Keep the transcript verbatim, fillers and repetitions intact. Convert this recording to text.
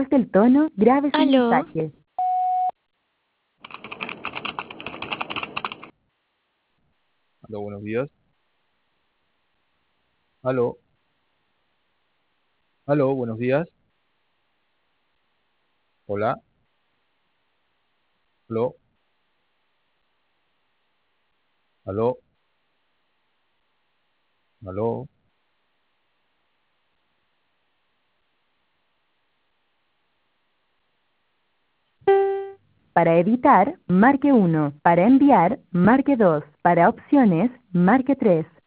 del tono, grabe su Aló, mensaje. Aló, buenos días. Aló, aló, buenos días. Hola, aló, aló, aló. Para editar, marque uno. Para enviar, marque dos. Para opciones, marque tres.